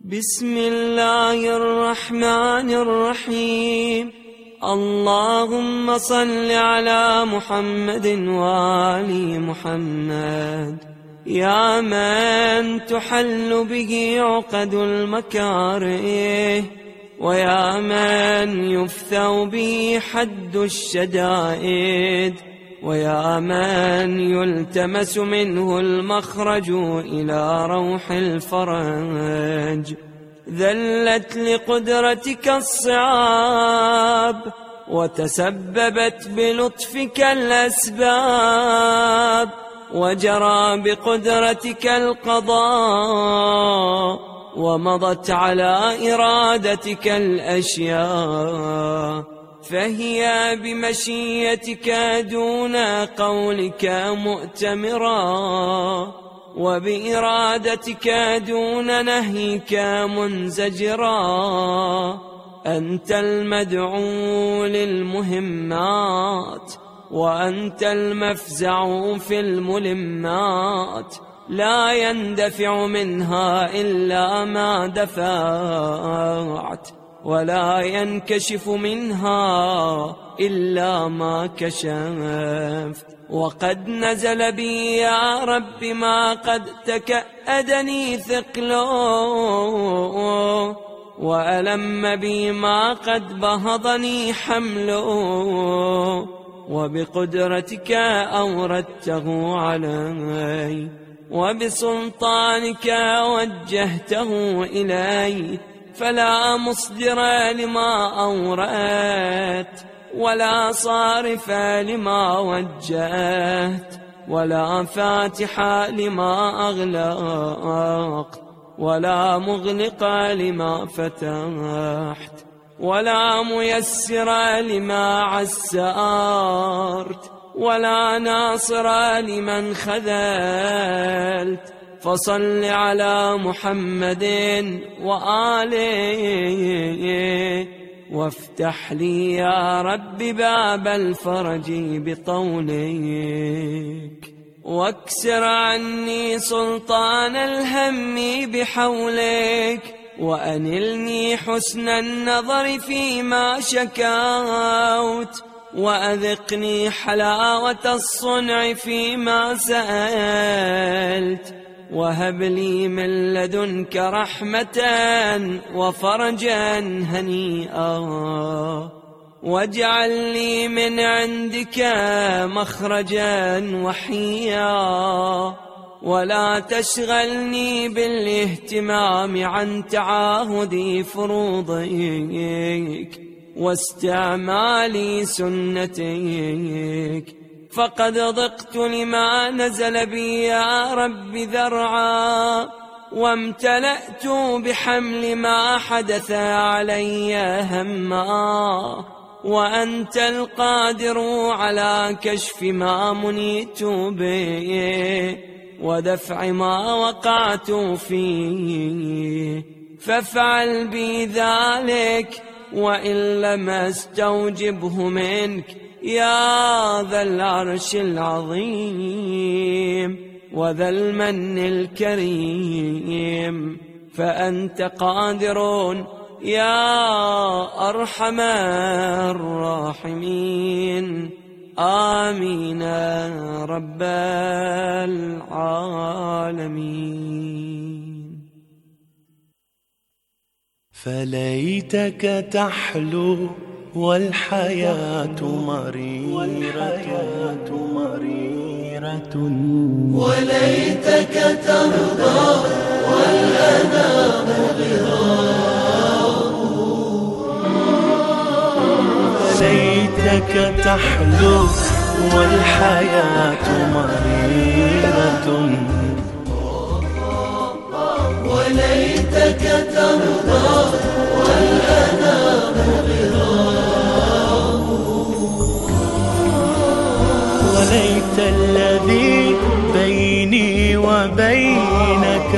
بسم الله الرحمن الرحيم. اللهم صل على محمد وآل محمد، يا من تحل به عقد المكاره، ويا من يفثو به حد الشدائد، ويا من يلتمس منه المخرج إلى روح الفرج. ذلت لقدرتك الصعاب، وتسببت بلطفك الأسباب، وجرى بقدرتك القضاء، ومضت على إرادتك الأشياء، فهي بمشيتك دون قولك مؤتمرا، وبإرادتك دون نهيك منزجرا. أنت المدعو للمهمات، وأنت المفزع في الملمات، لا يندفع منها إلا ما دفعت، ولا ينكشف منها إلا ما كشفت. وقد نزل بي يا رب ما قد تكأدني ثقله، وألم بي ما قد بهضني حمله، وبقدرتك أوردته علي، وبسلطانك وجهته إلي، فلا مصدر لما أوردت، ولا صارف لما وجهت، ولا فاتح لما أغلقت، ولا مغلق لما فتحت، ولا ميسر لما عسرت، ولا ناصر لمن خذلت. فصل على محمد وآله، وافتح لي يا رب باب الفرج بطولك، واكسر عني سلطان الهم بحولك، وأنلني حسن النظر فيما شكوت، وأذقني حلاوة الصنع فيما سألت، وهب لي من لدنك رحمة وفرجا هنيئا، واجعل لي من عندك مخرجا وحيا، ولا تشغلني بالاهتمام عن تعاهد فروضك واستعمال سنتك، فقد ضقت لما نزل بي يا رب ذرعا، وامتلأت بحمل ما حدث علي هما، وأنت القادر على كشف ما منيت به، ودفع ما وقعت فيه، فافعل بي ذلك، وإن لم استوجبه منك يا ذا العرش العظيم وذا المن الكريم، فأنت قادر يا أرحم الراحمين. آمين رب العالمين. فليتك تحلو والحياة مريرة، وليتك ترضى والأنام غرام. ليتك تحلو والحياة مريرة، وليتك ترضى والأنام غرام. وليت الذي بيني وبينك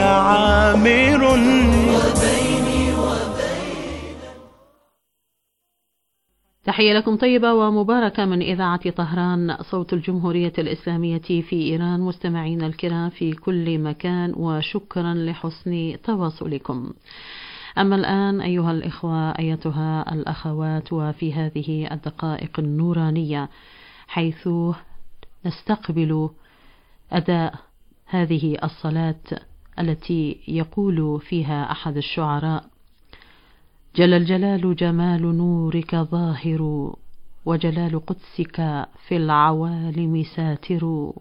عامر، تحية لكم طيبة ومباركة من إذاعة طهران صوت الجمهورية الإسلامية في إيران، مستمعين الكرام في كل مكان، وشكرا لحسن تواصلكم. أما الآن أيها الإخوة أيتها الأخوات، وفي هذه الدقائق النورانية حيث نستقبل أداء هذه الصلاة التي يقول فيها أحد الشعراء: جل الجلال جمال نورك ظاهر، وجلال قدسك في العوالم ساتر،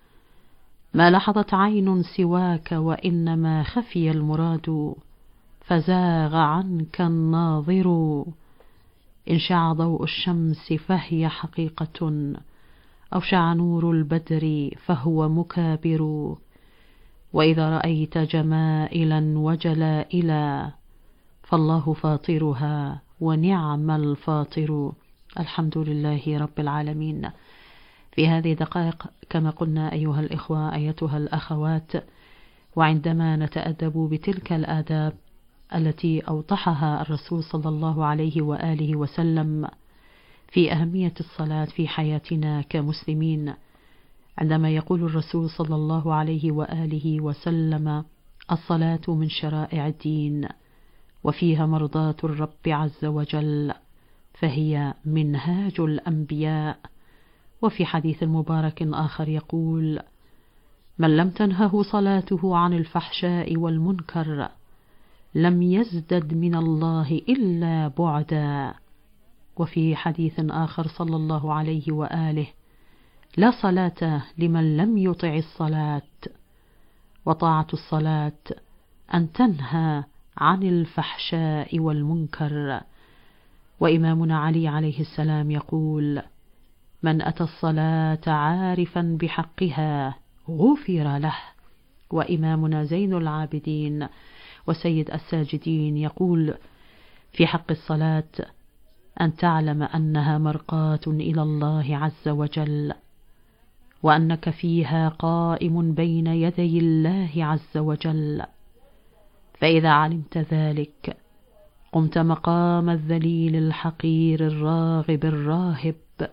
ما لحظت عين سواك وإنما خفي المراد، فزاغ عنك الناظر، إن شع ضوء الشمس فهي حقيقة، أو شع نور البدر فهو مكابر، وإذا رأيت جمائلا وجلائلا فالله فاطرها ونعم الفاطر. الحمد لله رب العالمين. في هذه الدقائق كما قلنا أيها الإخوة أيتها الأخوات، وعندما نتأدب بتلك الآداب التي أوضحها الرسول صلى الله عليه وآله وسلم في أهمية الصلاة في حياتنا كمسلمين، عندما يقول الرسول صلى الله عليه وآله وسلم: الصلاة من شرائع الدين وفيها مرضاة الرب عز وجل، فهي منهاج الأنبياء. وفي حديث مبارك آخر يقول: من لم تنهه صلاته عن الفحشاء والمنكر لم يزدد من الله إلا بعدا. وفي حديث آخر صلى الله عليه وآله: لا صلاة لمن لم يطع الصلاة، وطاعة الصلاة أن تنهى عن الفحشاء والمنكر. وإمامنا علي عليه السلام يقول: من أتى الصلاة عارفا بحقها غفر له. وإمامنا زين العابدين وسيد الساجدين يقول في حق الصلاة: أن تعلم أنها مرقاة إلى الله عز وجل، وأنك فيها قائم بين يدي الله عز وجل، فإذا علمت ذلك قمت مقام الذليل الحقير الراغب الراهب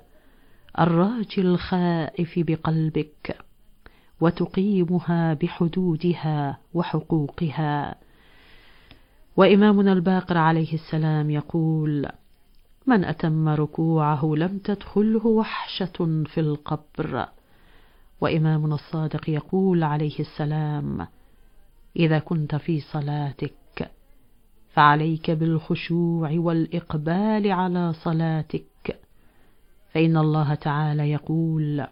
الراجي الخائف بقلبك، وتقيمها بحدودها وحقوقها. وإمامنا الباقر عليه السلام يقول: من أتم ركوعه لم تدخله وحشة في القبر. وإمامنا الصادق يقول عليه السلام: إذا كنت في صلاتك فعليك بالخشوع والإقبال على صلاتك، فإن الله تعالى يقول: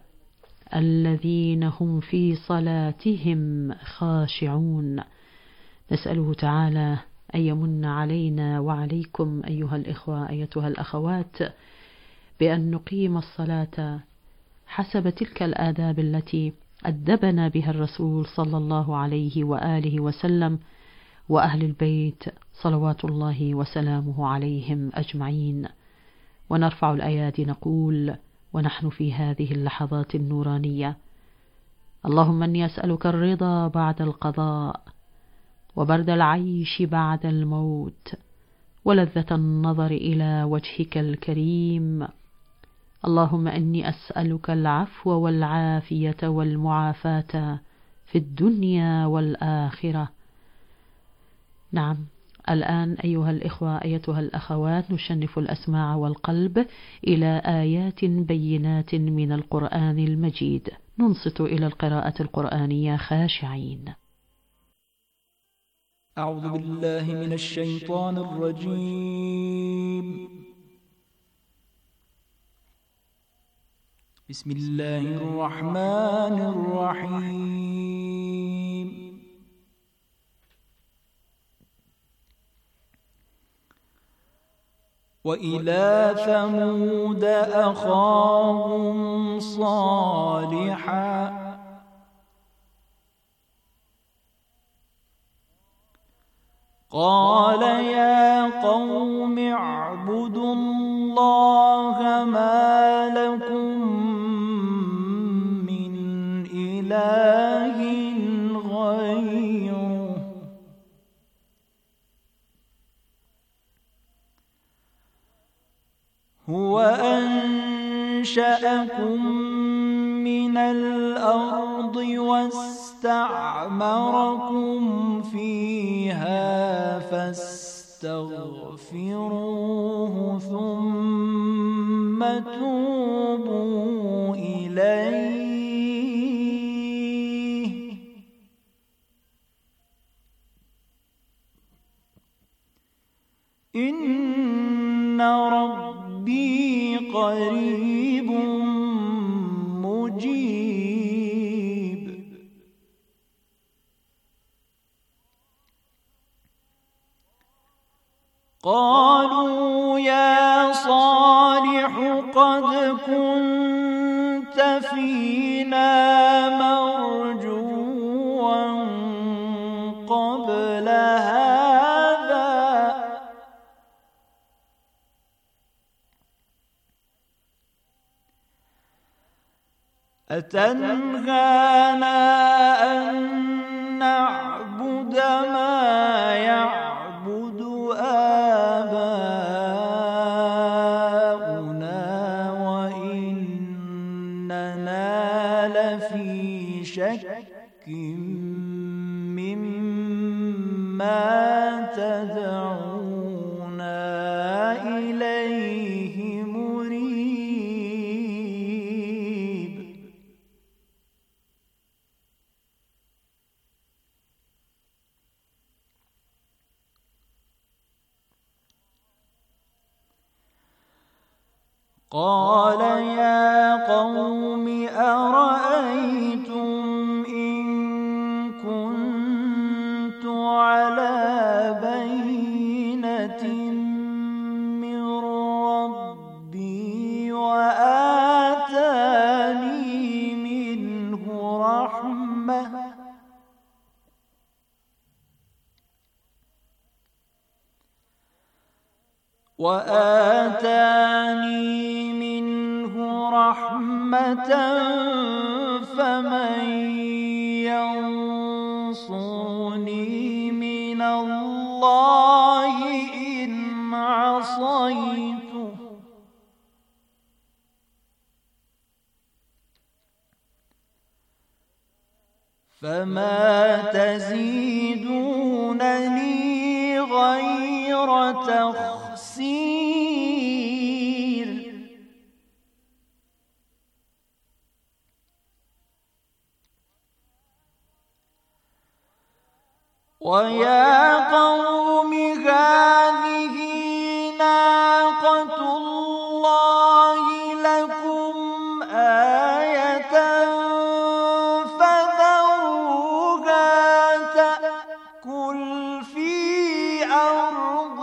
الذين هم في صلاتهم خاشعون. نسأله تعالى أن يمن علينا وعليكم أيها الإخوة أيتها الأخوات بأن نقيم الصلاة حسب تلك الآداب التي أدبنا بها الرسول صلى الله عليه وآله وسلم وأهل البيت صلوات الله وسلامه عليهم أجمعين. ونرفع الأيادي نقول ونحن في هذه اللحظات النورانية: اللهم إني أسألك الرضا بعد القضاء، وبرد العيش بعد الموت، ولذة النظر إلى وجهك الكريم. اللهم إني أسألك العفو والعافية والمعافاة في الدنيا والآخرة. نعم، الآن أيها الإخوة أيتها الأخوات نشنف الأسماع والقلب إلى آيات بينات من القرآن المجيد، ننصت إلى القراءة القرآنية خاشعين. أعوذ بالله من الشيطان الرجيم. بسم الله الرحمن الرحيم. وإلى ثمود أخاهم صالحا قال يا قوم اعبدوا الله ما لكم من إله غيره هو أنشأكم من الأرض واستعمركم فيها فاستغفروه ثم توبوا إليه إن ربي قريب مجيب. قالوا يا صالح قد كنت فينا مرجوا قبل هذا أتنهانا أن نعبد ما يعبد آباؤنا وإننا لفي شك مما تدعونا إليه مريب. قال يا قوم أرأيتم إن كنت على بينة من ربي وآتاني منه رحمة فمن ينصرني من الله إن عصيته فما تزيدونني غير تخسير. ويا قوم هذه ناقة الله لكم آية فذروها تأكل في أرض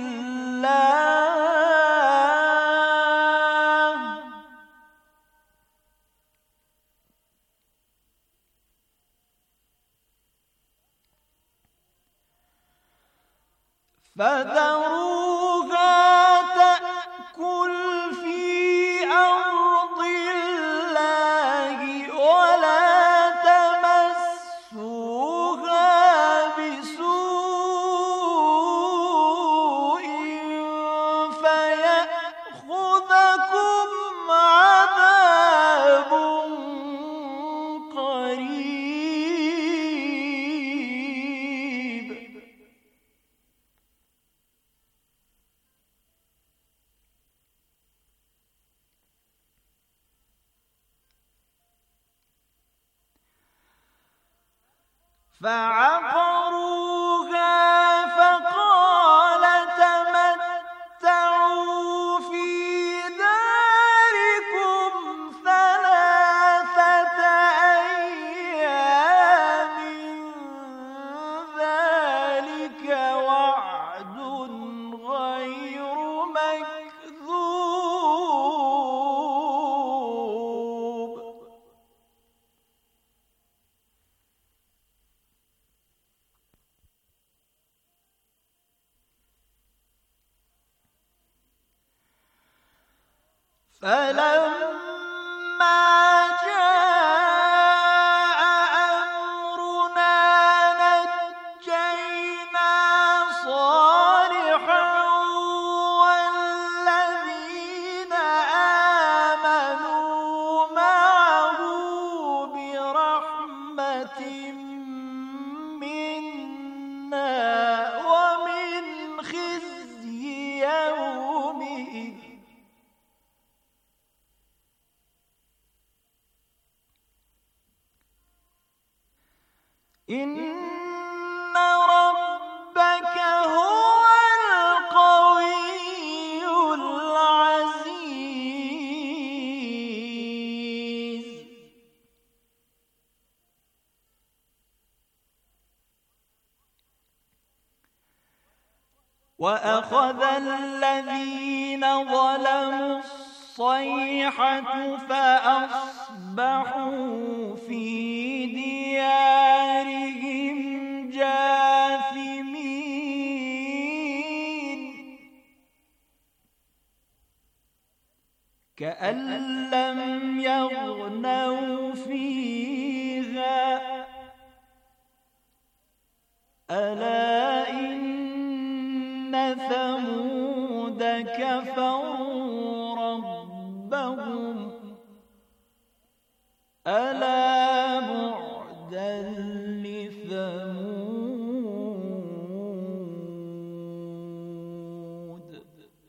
الله ولا تمسوها بسوء فيأخذكم عذاب قريب. فعقروها فقال تمتعوا في داركم 3 أيام ذلك وعد غير مكذوب. فلما جاء أمرنا نجينا صالحا والذين إن ربك هو القوي العزيز. وأخذ الذين ظلموا الصيحة فأصبحوا في ديارهم جاثمين كأن لم يغنوا فيها ألا إن ثمود كفروا ربهم ألا بعدا لثمود.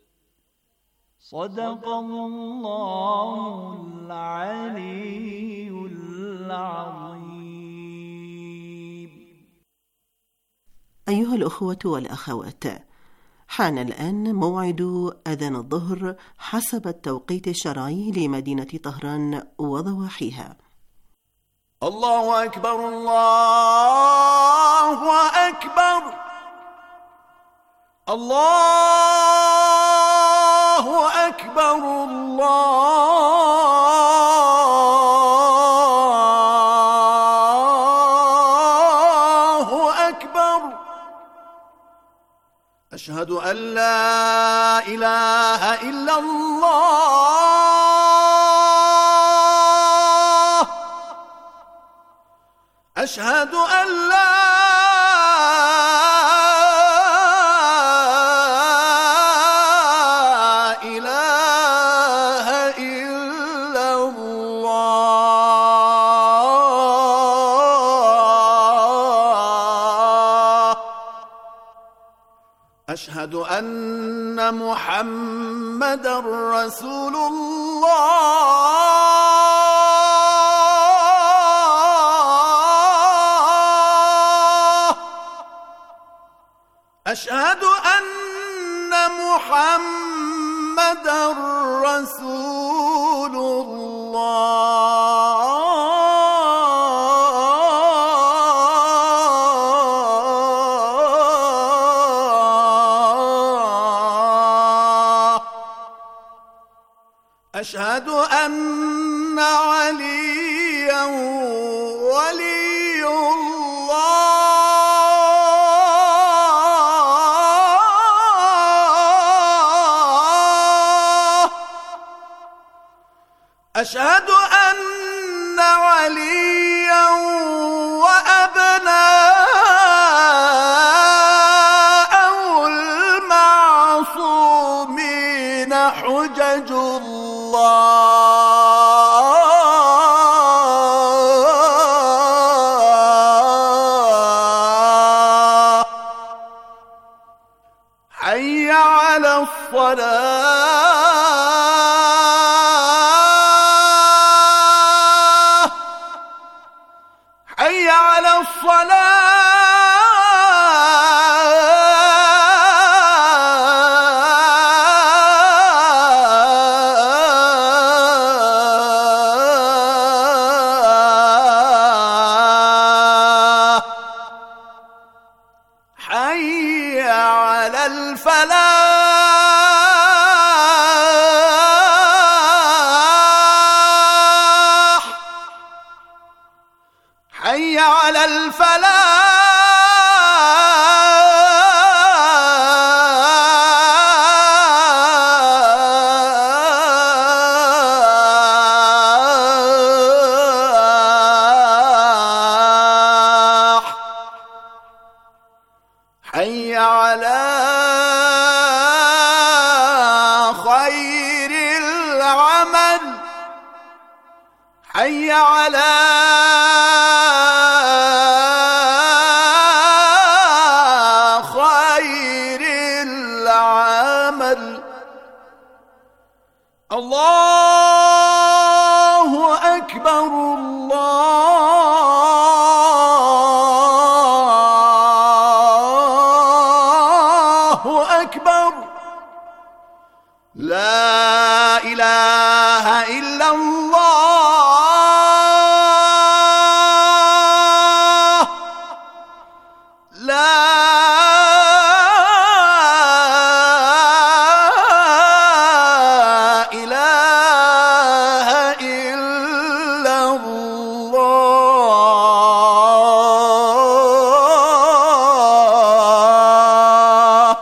صدق الله العلي العظيم. أيها الأخوة والأخوات، حان الآن موعد أذان الظهر حسب التوقيت الشرعي لمدينة طهران وضواحيها. الله أكبر الله أكبر الله أكبر الله أكبر. أشهد أن لا إله إلا الله. أشهد أن لا إله إلا الله. أشهد أن محمدًا رسول الله. أشهد أن محمدًا رسول الله. أشهد أن عليا ولي الله. أشهد أن عليا وأبناءه المعصومين حجج الله. حي على الصلاة. حي على الصلاة. حي على الفلاح. حي على الفلاح. حي على خير العمل. حي على خير العمل. الله أكبر الله الله أكبر لا إله إلا الله لا إله إلا الله.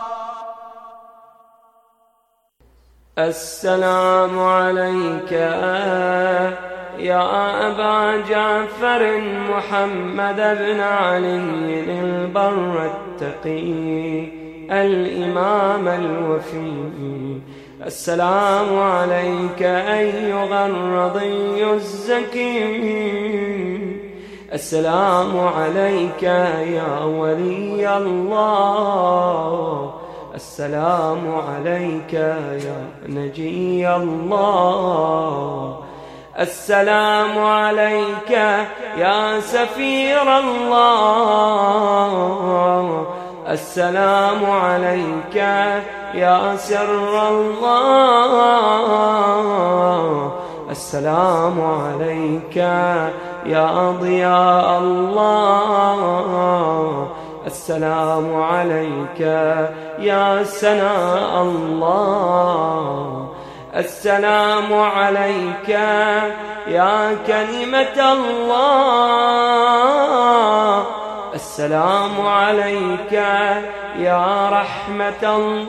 السلام عليك يا أبا جعفر محمد بن علي البر التقي الإمام الوفي. السلام عليك أيها الرضي الزكي. السلام عليك يا ولي الله. السلام عليك يا نجي الله. السلام عليك يا سفير الله. السلام عليك يا سر الله. السلام عليك يا ضياء الله. السلام عليك يا سناء الله. السلام عليك يا كلمة الله. السلام عليك يا رحمة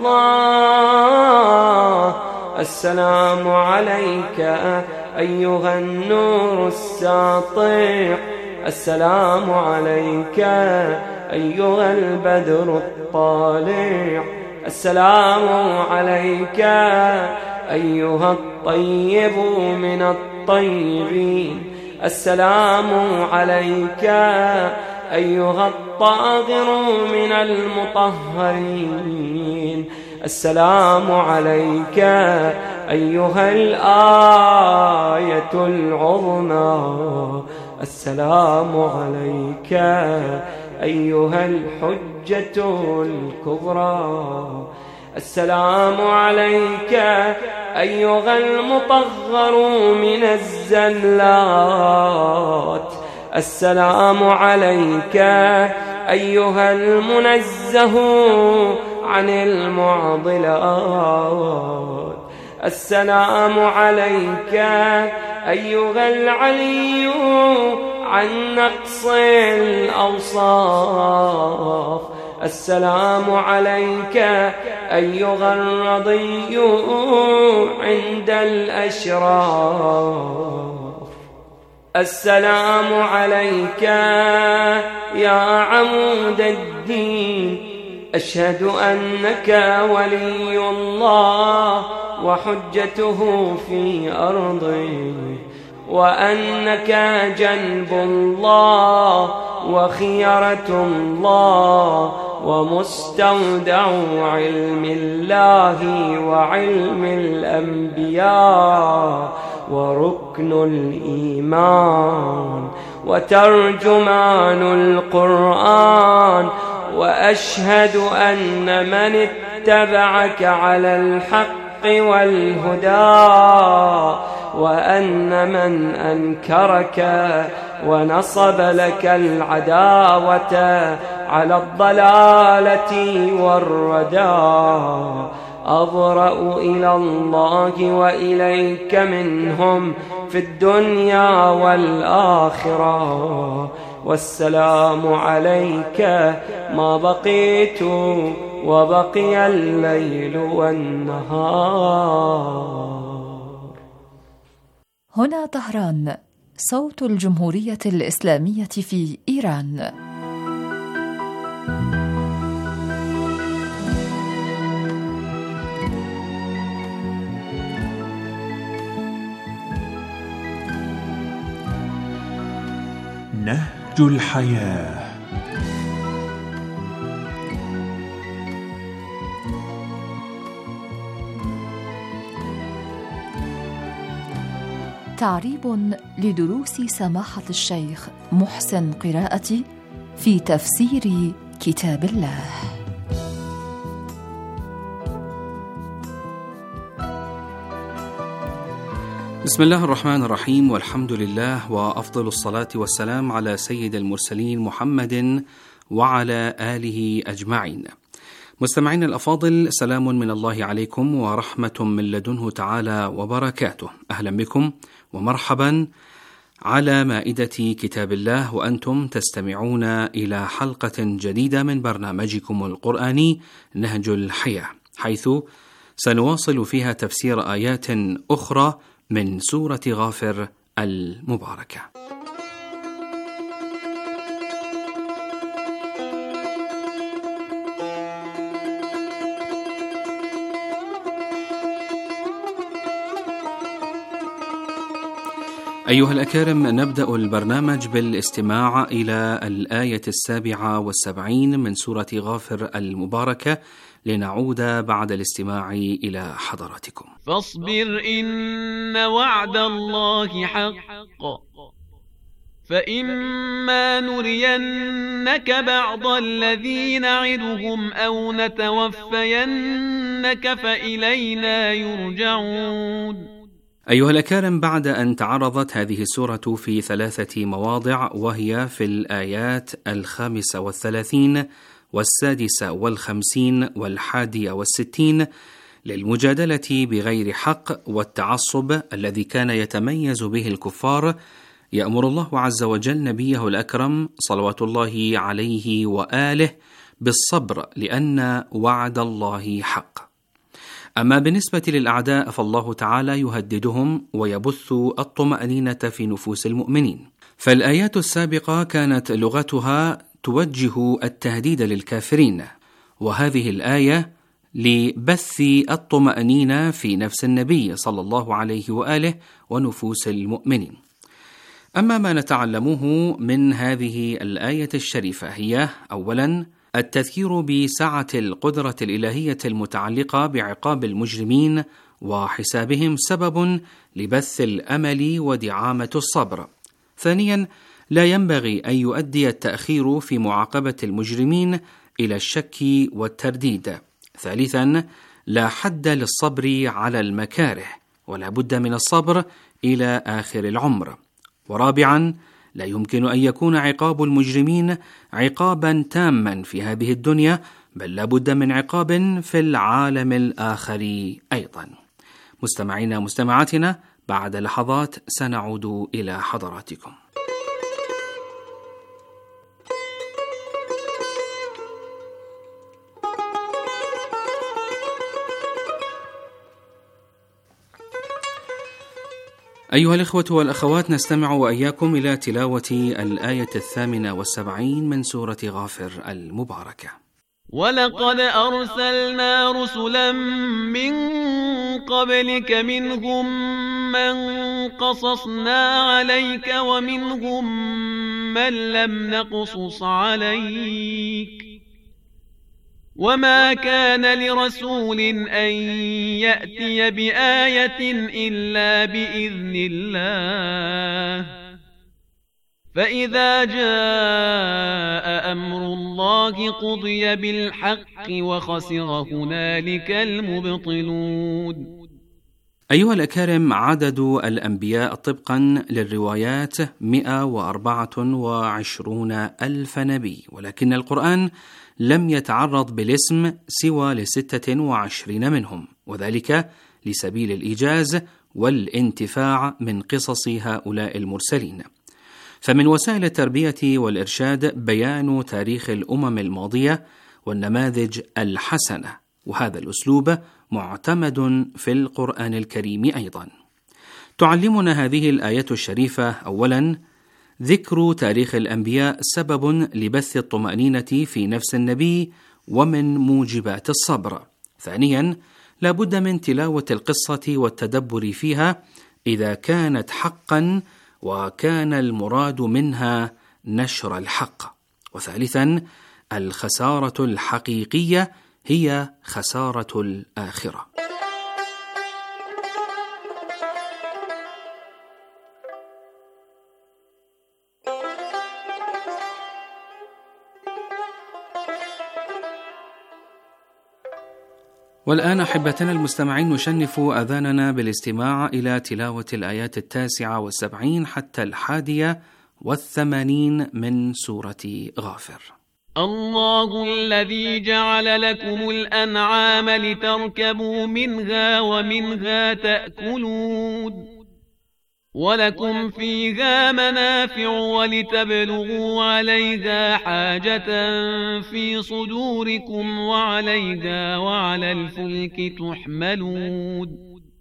الله. السلام عليك أيها النور الساطع. السلام عليك أيها البدر الطالع. السلام عليك أيها الطيب من الطيبين. السلام عليك أيها الطاهر من المطهرين. السلام عليك أيها الآية العظمى. السلام عليك أيها الحجة الكبرى. السلام عليك أيها المطهر من الزلات. السلام عليك أيها المنزه عن المعضلات. السلام عليك أيها العلي عن نقص الأوصاف. السلام عليك أيها الرضي عند الأشراف. السلام عليك يا عمود الدين. أشهد أنك ولي الله وحجته في أرضه، وأنك جنب الله وخيرة الله ومستودع علم الله وعلم الأنبياء وركن الإيمان وترجمان القرآن. وأشهد أن من اتبعك على الحق والهدى، وأن من أنكرك ونصب لك العداوة على الضلالة والردى أبرأ إلى الله وإليك منهم في الدنيا والآخرة. والسلام عليك ما بقيت وبقي الليل والنهار. هنا طهران، صوت الجمهورية الإسلامية في إيران. نهج الحياة. تعريب لدروس سماحة الشيخ محسن قراءتي في تفسير كتاب الله. بسم الله الرحمن الرحيم، والحمد لله، وأفضل الصلاة والسلام على سيد المرسلين محمد وعلى آله أجمعين. مستمعين الأفاضل، سلام من الله عليكم ورحمة من لدنه تعالى وبركاته. أهلا بكم ومرحبا على مائدة كتاب الله، وأنتم تستمعون إلى حلقة جديدة من برنامجكم القرآني نهج الحياة، حيث سنواصل فيها تفسير آيات أخرى من سورة غافر المباركة. أيها الأكارم، نبدأ البرنامج بالاستماع إلى الآية 77 من سورة غافر المباركة، لنعود بعد الاستماع إلى حضراتكم. فاصبر إن وعد الله حق، فإما نرينك بعض الذي نعدهم أو نتوفينك فإلينا يرجعون. أيها الأكارم، بعد أن تعرضت هذه السورة في 3 مواضع، وهي في الآيات 35 و56 و61 للمجادلة بغير حق والتعصب الذي كان يتميز به الكفار، يأمر الله عز وجل نبيه الأكرم صلوات الله عليه وآله بالصبر، لأن وعد الله حق. أما بالنسبة للأعداء فالله تعالى يهددهم ويبث الطمأنينة في نفوس المؤمنين. فالآيات السابقة كانت لغتها توجه التهديد للكافرين، وهذه الآية لبث الطمأنينة في نفس النبي صلى الله عليه وآله ونفوس المؤمنين. أما ما نتعلمه من هذه الآية الشريفة هي أولاً التذكير بسعة القدرة الإلهية المتعلقة بعقاب المجرمين وحسابهم سبب لبث الأمل ودعامة الصبر. ثانياً لا ينبغي أن يؤدي التأخير في معاقبة المجرمين إلى الشك والترديد. ثالثاً لا حد للصبر على المكاره، ولا بد من الصبر إلى آخر العمر. ورابعاً لا يمكن أن يكون عقاب المجرمين عقابا تاما في هذه الدنيا، بل لا بد من عقاب في العالم الآخر أيضا. مستمعينا مستمعاتنا، بعد لحظات سنعود إلى حضراتكم. أيها الإخوة والأخوات، نستمع وإياكم إلى تلاوة الآية 78 من سورة غافر المباركة. ولقد أرسلنا رسلا من قبلك، منهم من قصصنا عليك ومنهم من لم نقصص عليك، وما كان لرسول أن يأتي بآية إلا بإذن الله، فإذا جاء أمر الله قضي بالحق وخسر هنالك المبطلون. أيها الأكارم، عدد الأنبياء طبقا للروايات 124,000 نبي، ولكن القرآن لم يتعرض بالاسم سوى ل26 منهم، وذلك لسبيل الإيجاز والانتفاع من قصص هؤلاء المرسلين. فمن وسائل التربية والإرشاد بيان تاريخ الأمم الماضية والنماذج الحسنة، وهذا الأسلوب معتمد في القرآن الكريم أيضا. تعلمنا هذه الآية الشريفة أولا ذكر تاريخ الأنبياء سبب لبث الطمأنينة في نفس النبي ومن موجبات الصبر. ثانيا لا بد من تلاوة القصة والتدبر فيها إذا كانت حقا وكان المراد منها نشر الحق. وثالثا الخسارة الحقيقية هي خسارة الآخرة. والآن أحبتنا المستمعين نشنف أذاننا بالاستماع إلى تلاوة الآيات 79 حتى 81 من سورة غافر. الله الذي جعل لكم الأنعام لتركبوا منها ومنها تأكلون ولكم فيها منافع ولتبلغوا عليها حاجة في صدوركم وعليها وعلى الفلك تحملون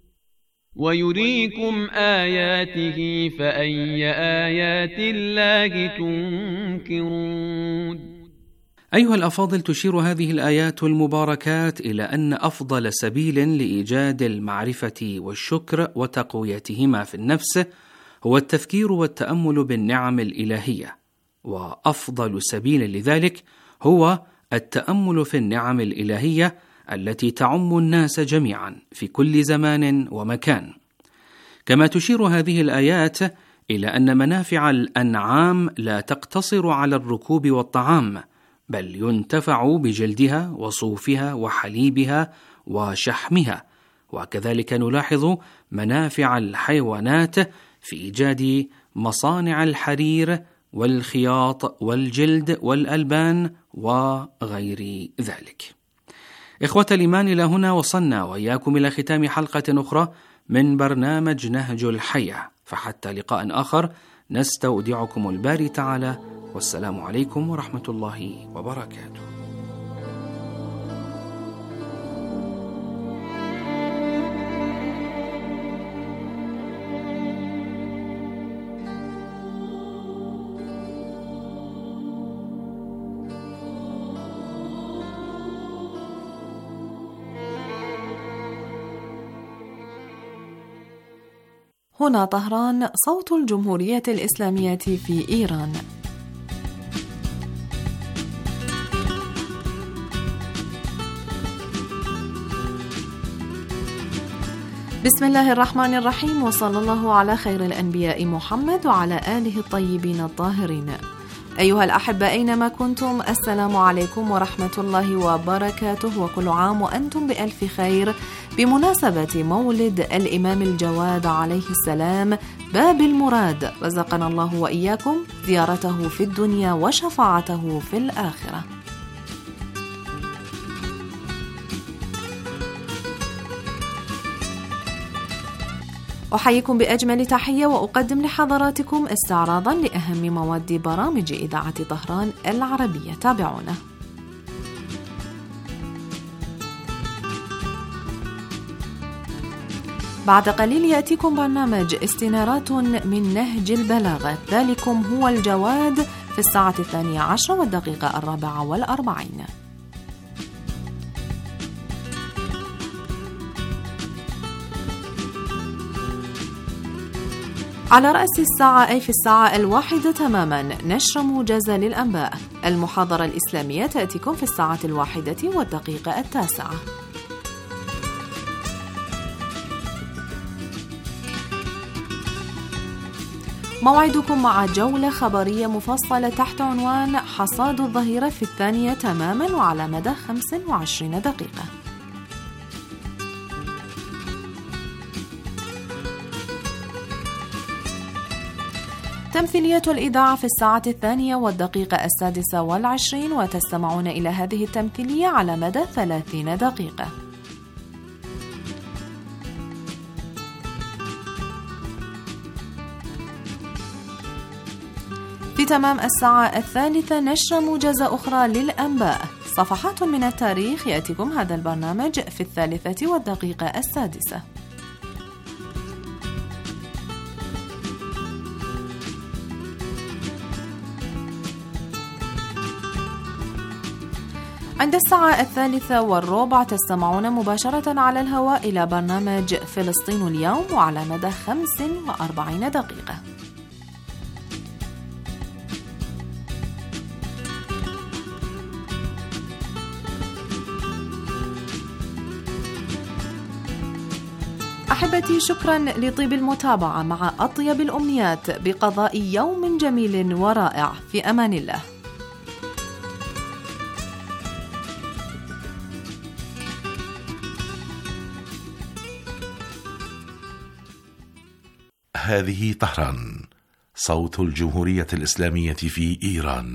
ويريكم آياته فأي آيات الله تنكرون. أيها الأفاضل، تشير هذه الآيات المباركات إلى أن أفضل سبيل لإيجاد المعرفة والشكر وتقويتهما في النفس هو التفكير والتأمل بالنعم الإلهية، وأفضل سبيل لذلك هو التأمل في النعم الإلهية التي تعم الناس جميعا في كل زمان ومكان. كما تشير هذه الآيات إلى أن منافع الأنعام لا تقتصر على الركوب والطعام، بل ينتفع بجلدها وصوفها وحليبها وشحمها. وكذلك نلاحظ منافع الحيوانات في إيجاد مصانع الحرير والخياط والجلد والألبان وغير ذلك. إخوة الإيمان، إلى هنا وصلنا وإياكم إلى ختام حلقة أخرى من برنامج نهج الحياة، فحتى لقاء آخر نستودعكم الباري تعالى، والسلام عليكم ورحمة الله وبركاته. هنا طهران، صوت الجمهورية الإسلامية في إيران. بسم الله الرحمن الرحيم، وصلى الله على خير الأنبياء محمد وعلى آله الطيبين الطاهرين. أيها الأحبة أينما كنتم، السلام عليكم ورحمة الله وبركاته، وكل عام وأنتم بألف خير بمناسبة مولد الإمام الجواد عليه السلام باب المراد، رزقنا الله وإياكم زيارته في الدنيا وشفاعته في الآخرة. أحييكم بأجمل تحية، وأقدم لحضراتكم استعراضا لأهم مواد برامج إذاعة طهران العربية. تابعونا. بعد قليل يأتيكم برنامج استنارات من نهج البلاغة، ذلكم هو الجواد في الساعة 12 والدقيقة 44. على رأس الساعة أي في الساعة 1 تماما نشر موجزة للأنباء. المحاضرة الإسلامية تأتيكم في الساعة 1 والدقيقة 9. موعدكم مع جولة خبرية مفصلة تحت عنوان حصاد الظهيرة في 2 تماما وعلى مدى 25 دقيقة. تمثيلية الإذاعة في الساعة 2 والدقيقة 26، وتستمعون إلى هذه التمثيلية على مدى 30 دقيقة. في تمام الساعة 3 نشر موجزة أخرى للأنباء. صفحات من التاريخ يأتيكم هذا البرنامج في 3 والدقيقة 6. عند الساعة 3:15 تستمعون مباشرة على الهواء إلى برنامج فلسطين اليوم وعلى مدى 45 دقيقة. أحبتي، شكرا لطيب المتابعة مع أطيب الأمنيات بقضاء يوم جميل ورائع. في أمان الله. هذه طهران، صوت الجمهورية الإسلامية في إيران.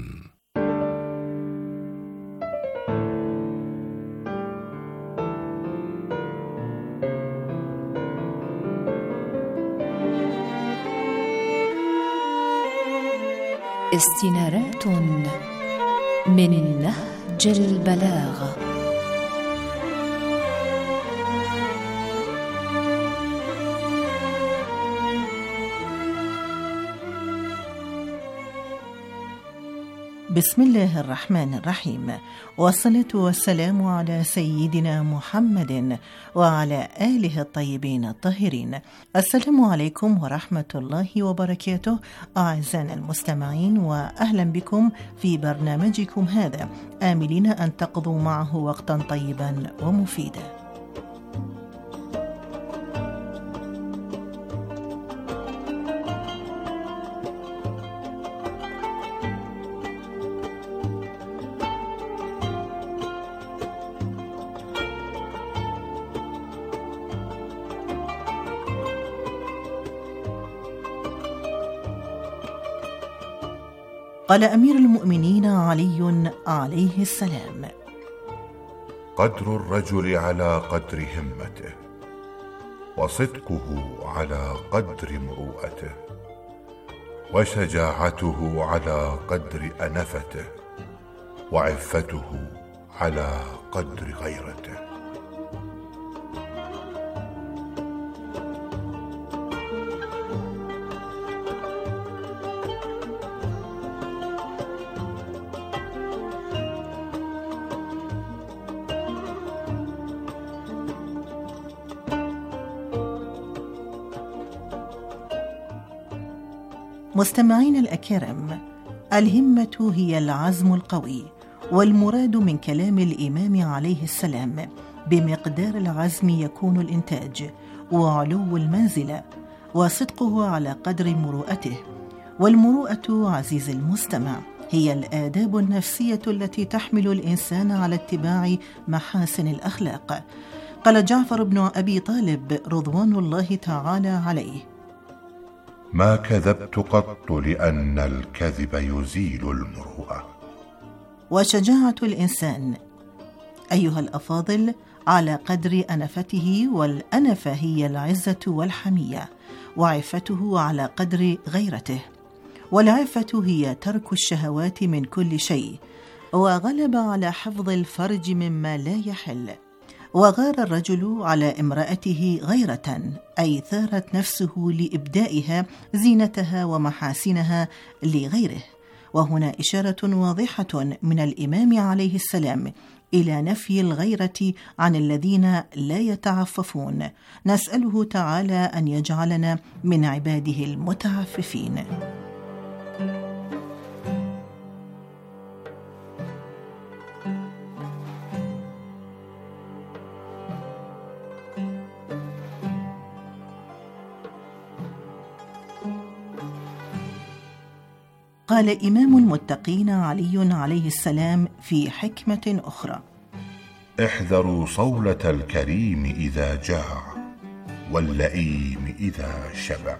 استنارات من نهج البلاغة. بسم الله الرحمن الرحيم، والصلاة والسلام على سيدنا محمد وعلى آله الطيبين الطاهرين. السلام عليكم ورحمة الله وبركاته أعزائنا المستمعين، وأهلا بكم في برنامجكم هذا، آملين أن تقضوا معه وقتا طيبا ومفيدا. قال أمير المؤمنين علي عليه السلام: قدر الرجل على قدر همته، وصدقه على قدر مروءته، وشجاعته على قدر أنفته، وعفته على قدر غيرته. مستمعين الأكارم، الهمة هي العزم القوي، والمراد من كلام الإمام عليه السلام بمقدار العزم يكون الإنتاج وعلو المنزلة، وصدقه على قدر مروءته. والمروءة عزيز المستمع هي الآداب النفسية التي تحمل الإنسان على اتباع محاسن الأخلاق. قال جعفر بن أبي طالب رضوان الله تعالى عليه: ما كذبت قط لأن الكذب يزيل المروءة. وشجاعة الإنسان أيها الأفاضل على قدر أنفته، والأنفة هي العزة والحمية، وعفته على قدر غيرته، والعفة هي ترك الشهوات من كل شيء، وغلب على حفظ الفرج مما لا يحل. وغار الرجل على امرأته غيرة، أي ثارت نفسه لإبدائها زينتها ومحاسنها لغيره. وهنا إشارة واضحة من الإمام عليه السلام إلى نفي الغيرة عن الذين لا يتعففون. نسأله تعالى أن يجعلنا من عباده المتعففين. قال إمام المتقين علي عليه السلام في حكمة أخرى: احذروا صولة الكريم إذا جاع، واللئيم إذا شبع.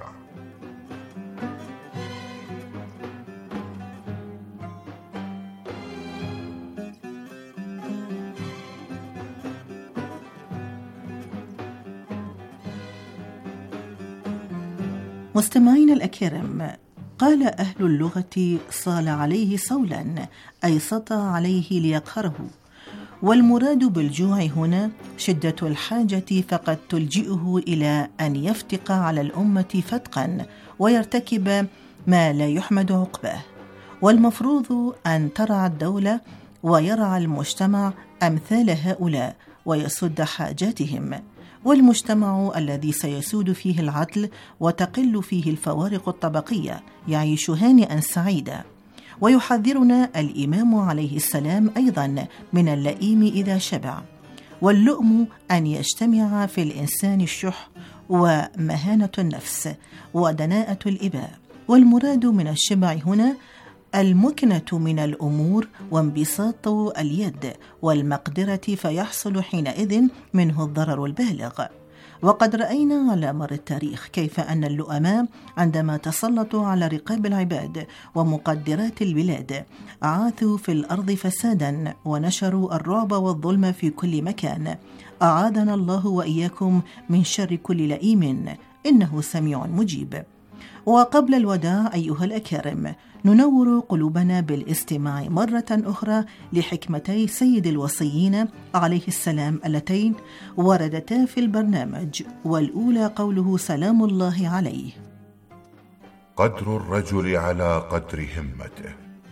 مستمعين الأكرام، قال أهل اللغة: صال عليه صولا، أي سطى عليه ليقهره. والمراد بالجوع هنا شدة الحاجة، فقد تلجئه إلى أن يفتق على الأمة فتقا ويرتكب ما لا يحمد عقباه. والمفروض أن ترعى الدولة ويرعى المجتمع أمثال هؤلاء ويسد حاجاتهم. والمجتمع الذي سيسود فيه العدل وتقل فيه الفوارق الطبقية يعيش هانئا سعيدا. ويحذرنا الإمام عليه السلام أيضا من اللئيم إذا شبع. واللؤم أن يجتمع في الإنسان الشح ومهانة النفس ودناءة الإباء. والمراد من الشبع هنا المكنة من الأمور وانبساط اليد والمقدرة، فيحصل حينئذ منه الضرر البالغ. وقد رأينا على مر التاريخ كيف أن اللؤماء عندما تسلطوا على رقاب العباد ومقدرات البلاد عاثوا في الأرض فسادا ونشروا الرعب والظلم في كل مكان. أعاذنا الله وإياكم من شر كل لئيم، إنه سميع مجيب. وقبل الوداع أيها الأكارم، ننور قلوبنا بالاستماع مرة أخرى لحكمتي سيد الوصيين عليه السلام اللتين وردتا في البرنامج، والأولى قوله سلام الله عليه: قدر الرجل على قدر همته،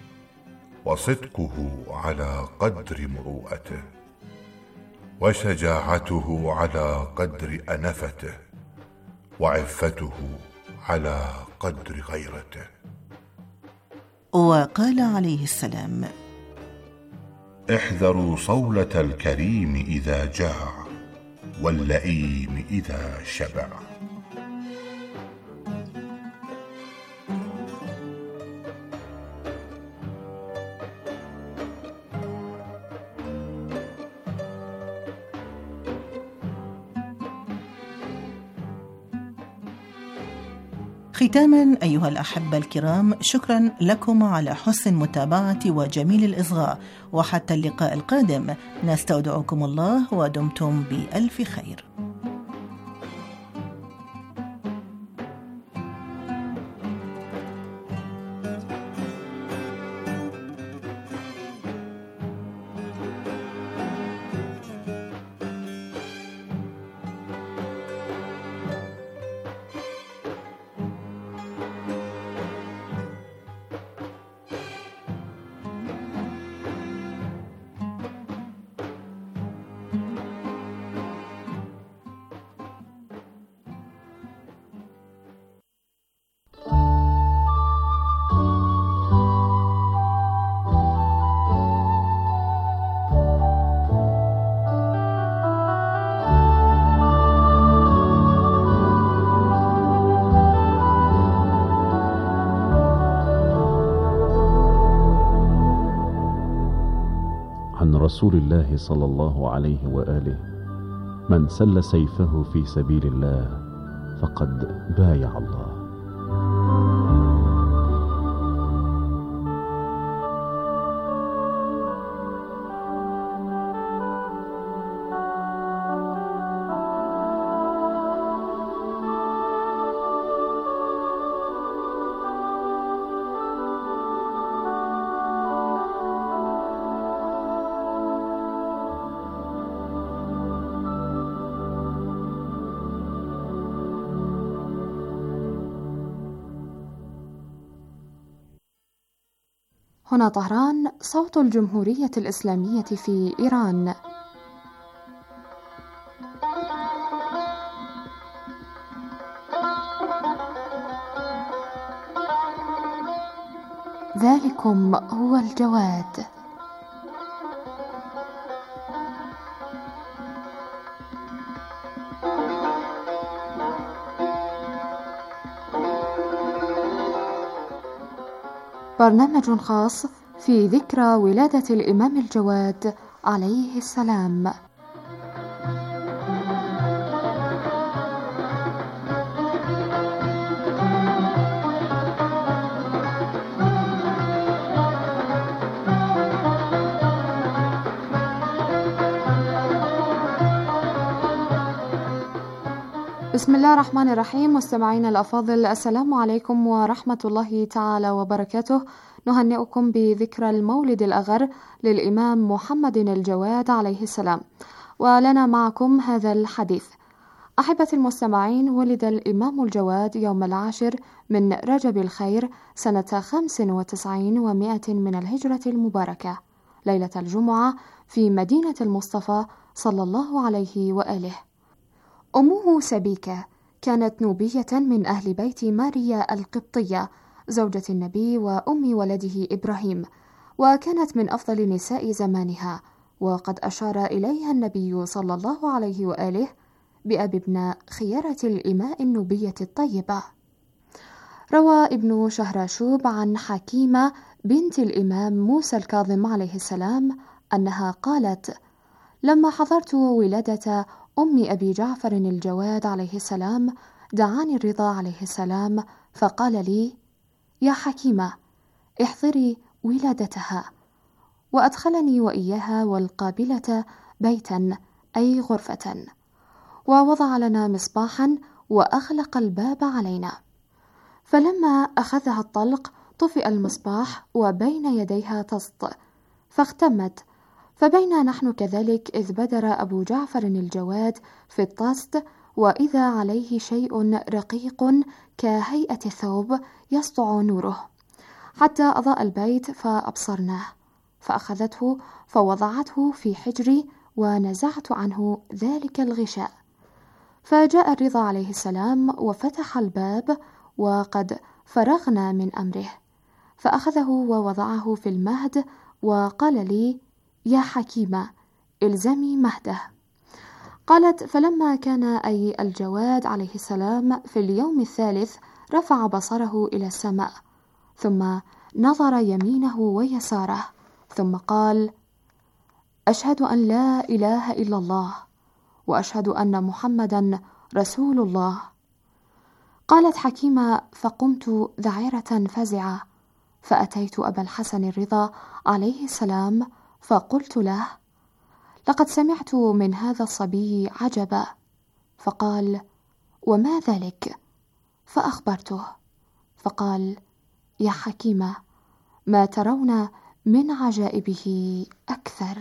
وصدقه على قدر مروءته، وشجاعته على قدر أنفته، وعفته على قدر غيرته. وقال عليه السلام: احذروا صولة الكريم إذا جاع، واللئيم إذا شبع. ختاما أيها الأحبة الكرام، شكرا لكم على حسن متابعة وجميل الإصغاء، وحتى اللقاء القادم نستودعكم الله ودمتم بألف خير. رسول الله صلى الله عليه وآله: من سل سيفه في سبيل الله فقد بايع الله. هنا طهران، صوت الجمهورية الإسلامية في إيران. ذلكم هو الجواد. برنامج خاص في ذكرى ولادة الإمام الجواد عليه السلام. بسم الله الرحمن الرحيم. مستمعينا الأفاضل، السلام عليكم ورحمة الله تعالى وبركاته. نهنئكم بذكرى المولد الأغر للإمام محمد الجواد عليه السلام، ولنا معكم هذا الحديث. أحبة المستمعين، ولد الإمام الجواد يوم 10 من رجب الخير سنة 95 و100 من الهجرة المباركة، ليلة الجمعة في مدينة المصطفى صلى الله عليه وآله. أمه سبيكة كانت نوبية من أهل بيت ماريا القبطية زوجة النبي وأم ولده إبراهيم، وكانت من أفضل نساء زمانها، وقد أشار إليها النبي صلى الله عليه وآله بأبي ابن خيرة الإماء النوبية الطيبة. روى ابن شهراشوب عن حكيمة بنت الإمام موسى الكاظم عليه السلام أنها قالت: لما حضرت ولادة أم أبي جعفر الجواد عليه السلام دعاني الرضا عليه السلام فقال لي: يا حكيمة، احضري ولادتها. وأدخلني وإياها والقابلة بيتا، أي غرفة، ووضع لنا مصباحا وأغلق الباب علينا. فلما أخذها الطلق طفئ المصباح وبين يديها تسط فاختمت. فبينا نحن كذلك إذ بدر أبو جعفر الجواد في الطست، وإذا عليه شيء رقيق كهيئة الثوب يسطع نوره، حتى أضاء البيت فأبصرناه، فأخذته فوضعته في حجري ونزعت عنه ذلك الغشاء. فجاء الرضا عليه السلام وفتح الباب وقد فرغنا من أمره، فأخذه ووضعه في المهد وقال لي: يا حكيمة، إلزمي مهده. قالت: فلما كان أي الجواد عليه السلام في اليوم الثالث رفع بصره إلى السماء، ثم نظر يمينه ويساره، ثم قال: أشهد أن لا إله إلا الله، وأشهد أن محمدا رسول الله. قالت حكيمة: فقمت ذعيرة فزعة، فأتيت أبا الحسن الرضا عليه السلام فقلت له: لقد سمعت من هذا الصبي عجبا. فقال: وما ذلك؟ فأخبرته، فقال: يا حكيمة، ما ترون من عجائبه أكثر.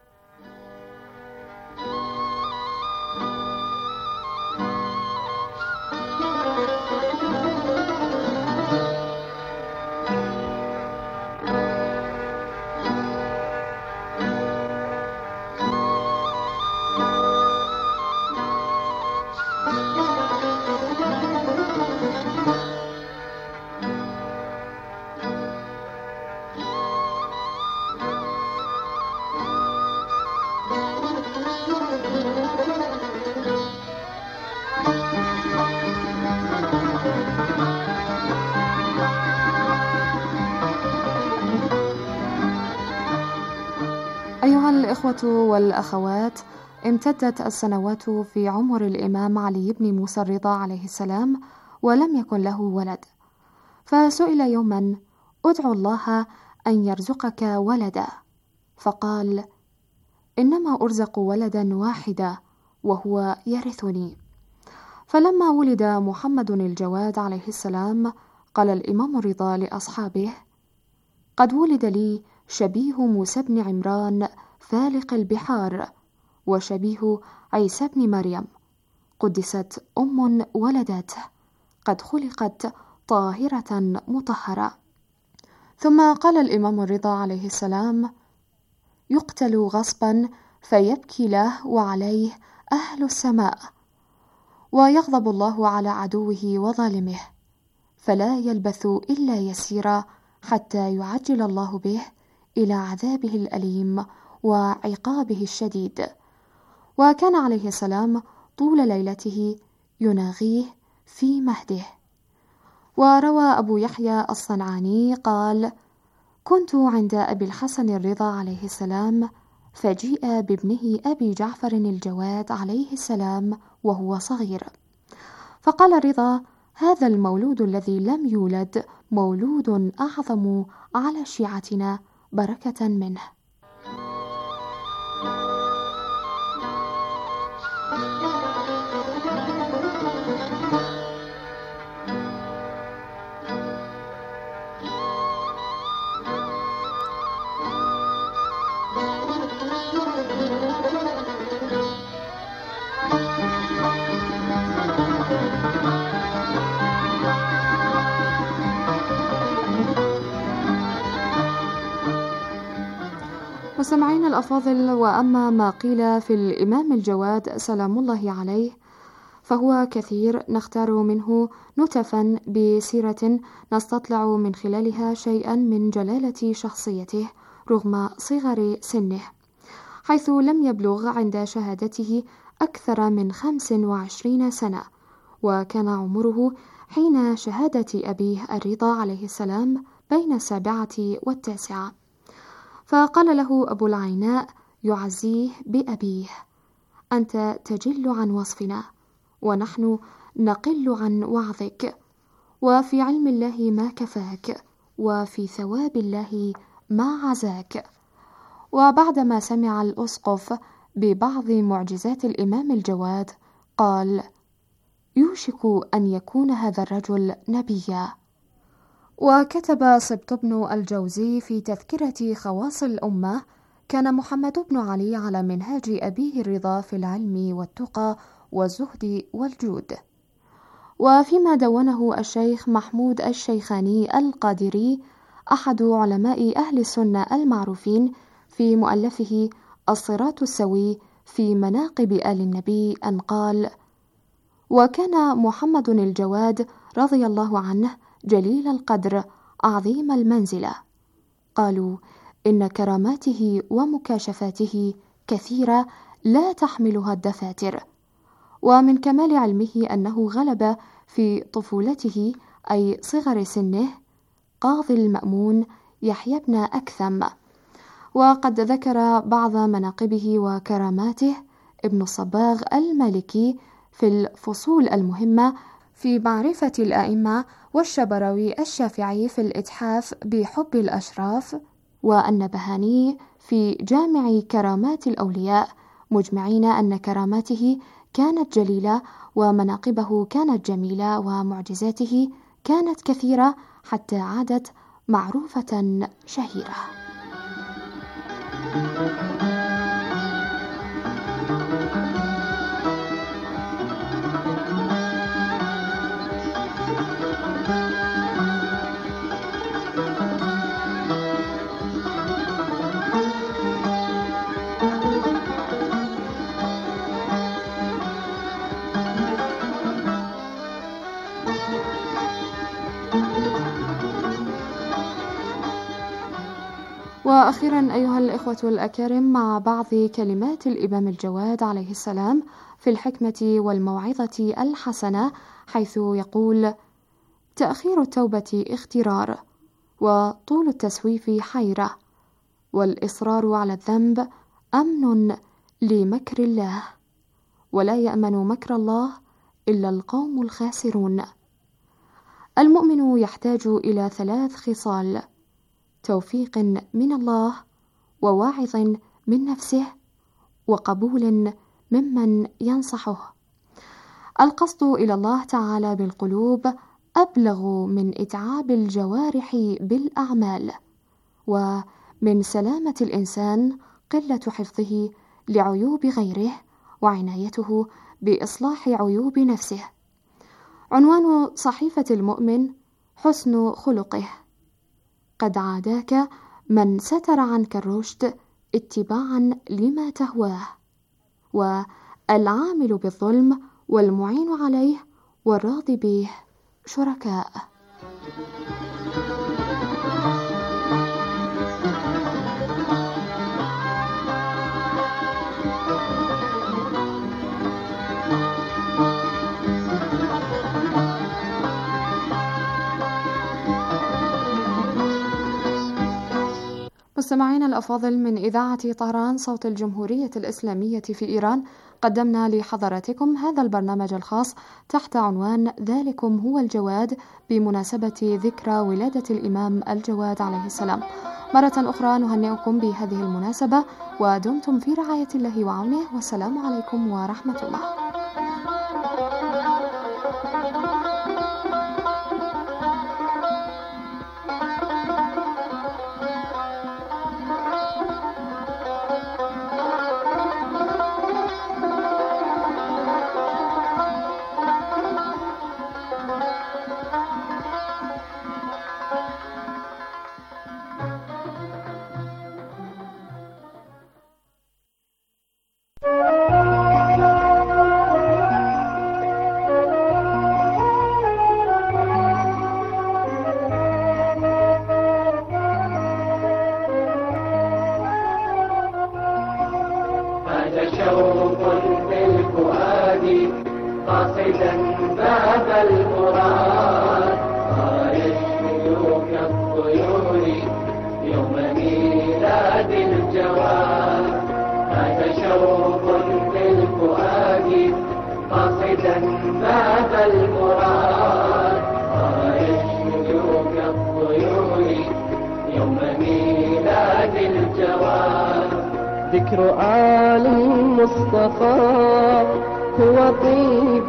أيها الإخوة والأخوات، امتدت السنوات في عمر الإمام علي بن موسى الرضا عليه السلام ولم يكن له ولد، فسئل يوما: ادعو الله أن يرزقك ولدا، فقال: إنما أرزق ولدا واحدا وهو يرثني. فلما ولد محمد الجواد عليه السلام قال الإمام الرضا لأصحابه: قد ولد لي شبيه موسى بن عمران فالق البحار، وشبيه عيسى بن مريم، قدست ولدته، قد خلقت طاهرة مطهرة. ثم قال الإمام الرضا عليه السلام: يقتل غصبا فيبكي له وعليه أهل السماء، ويغضب الله على عدوه وظالمه، فلا يلبث إلا يسيرا حتى يعجل الله به إلى عذابه الأليم وعقابه الشديد. وكان عليه السلام طول ليلته يناغيه في مهده. وروى أبو يحيى الصنعاني قال: كنت عند أبي الحسن الرضا عليه السلام، فجيء بابنه أبي جعفر الجواد عليه السلام وهو صغير، فقال الرضا: هذا المولود الذي لم يولد مولود أعظم على شيعتنا بركة منه. مستمعين الأفاضل، وأما ما قيل في الإمام الجواد سلام الله عليه فهو كثير، نختار منه نتفا بسيرة نستطلع من خلالها شيئا من جلالة شخصيته رغم صغر سنه، حيث لم يبلغ عند شهادته أكثر من 25 سنة، وكان عمره حين شهادة أبيه الرضا عليه السلام بين 7 و9. فقال له أبو العيناء يعزيه بأبيه: أنت تجل عن وصفنا، ونحن نقل عن وعظك، وفي علم الله ما كفاك، وفي ثواب الله ما عزاك. وبعدما سمع الأسقف ببعض معجزات الإمام الجواد قال: يوشك أن يكون هذا الرجل نبيا. وكتب سبط بن الجوزي في تذكرة خواص الأمة: كان محمد بن علي على منهاج أبيه الرضا في العلم والتقى والزهد والجود. وفيما دونه الشيخ محمود الشيخاني القادري أحد علماء أهل السنة المعروفين في مؤلفه الصراط السوي في مناقب آل النبي أن قال: وكان محمد الجواد رضي الله عنه جليل القدر عظيم المنزلة. قالوا إن كراماته ومكاشفاته كثيرة لا تحملها الدفاتر. ومن كمال علمه أنه غلب في طفولته أي صغر سنه قاضي المأمون يحيى بن أكثم. وقد ذكر بعض مناقبه وكراماته ابن الصباغ المالكي في الفصول المهمة في معرفة الأئمة، والشبراوي الشافعي في الإتحاف بحب الأشراف، والنبهاني في جامع كرامات الأولياء، مجمعين أن كراماته كانت جليلة ومناقبه كانت جميلة ومعجزاته كانت كثيرة حتى عادت معروفة شهيرة. وأخيرا أيها الإخوة الأكارم، مع بعض كلمات الإمام الجواد عليه السلام في الحكمة والموعظة الحسنة، حيث يقول: تأخير التوبة اخترار، وطول التسويف حيرة، والإصرار على الذنب أمن لمكر الله، ولا يأمن مكر الله إلا القوم الخاسرون. المؤمن يحتاج إلى 3 خصال: توفيق من الله، وواعظ من نفسه، وقبول ممن ينصحه. القصد إلى الله تعالى بالقلوب أبلغ من إتعاب الجوارح بالأعمال، ومن سلامة الإنسان قلة حفظه لعيوب غيره وعنايته بإصلاح عيوب نفسه. عنوان صحيفة المؤمن حسن خلقه. قد عاداك من ستر عنك الرشد اتباعا لما تهواه، والعامل بالظلم والمعين عليه والراضي به شركاء. مستمعينا الأفاضل، من إذاعة طهران صوت الجمهورية الإسلامية في إيران، قدمنا لحضراتكم هذا البرنامج الخاص تحت عنوان ذلكم هو الجواد، بمناسبة ذكرى ولادة الإمام الجواد عليه السلام. مرة أخرى نهنئكم بهذه المناسبة، ودمتم في رعاية الله وعونه، والسلام عليكم ورحمة الله. يوم ميلاد الجواد، هذا شوق في الفؤاد. قاصدا باب المراد صار يشجو كالطيور يوم ميلاد الجواد. ذكر آل المصطفى هو طيب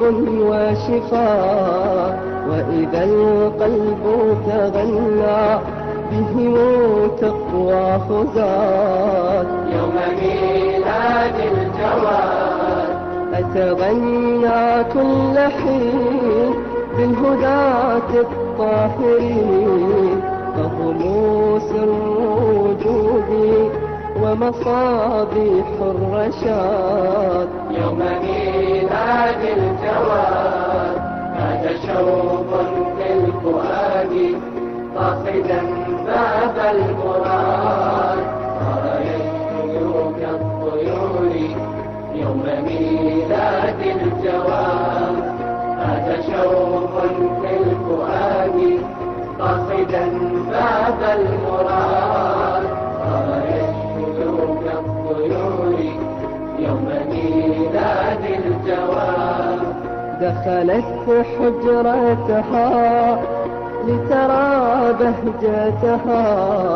وشفاء، وإذا القلب تغنى بهم تقواه زاد. يوم ميلاد الجواد أتغنى كل حين بالهداة الطاهرين، فهم سر وجودي ومصابيح الرشاد. يوم ميلاد الجواد هذا شوق في الفؤاد قاصدا باب المراد صار يشجو كالطيور يوم ميلاد الجواد. هذا شوق في الفؤاد قاصدا باب المراد صار يشجو كالطيور يوم ميلاد الجواد. دخلت حجرتها لترى بهجتها،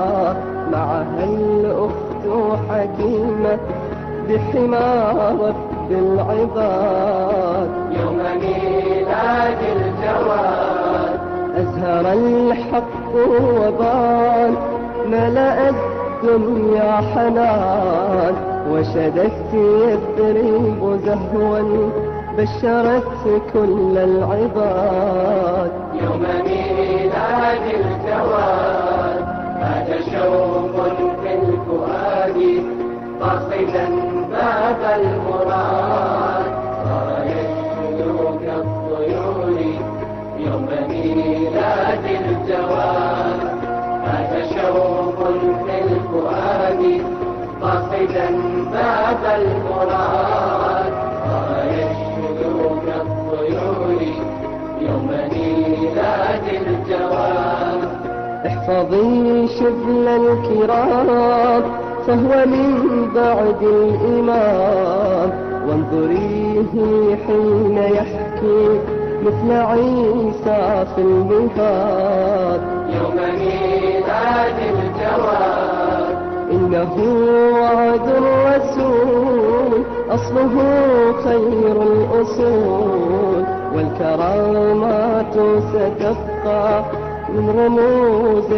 معها الأخت حكيمة بحمى رب العباد. يوم ميلاد الجواد أزهر الحق وبان، ملأ الدنيا حنان، وشدت يضرب زهوا بشرت كل العباد. يوم ميلاد الجواد هذا شوق في الفؤاد قاصدا باب المراد صار يشجو كالطيور يوم ميلاد الجواد. هذا شوق في الفؤاد قاصدا باب المراد صار يشجو كالطيور يوم ميلاد الجواد. احفظي شبل الكرام فهو من بعد الإمام، وانظريه حين يحكي مثل عيسى في المهاد. يوم ميلاد الجواد إنه وعد الرسول أصله خير الأصول، والكرامات ستبقى من رموز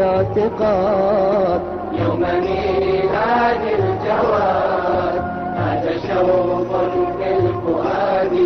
الاعتقاد. يوم ميلاد الجواد هذا شوق في الفؤاد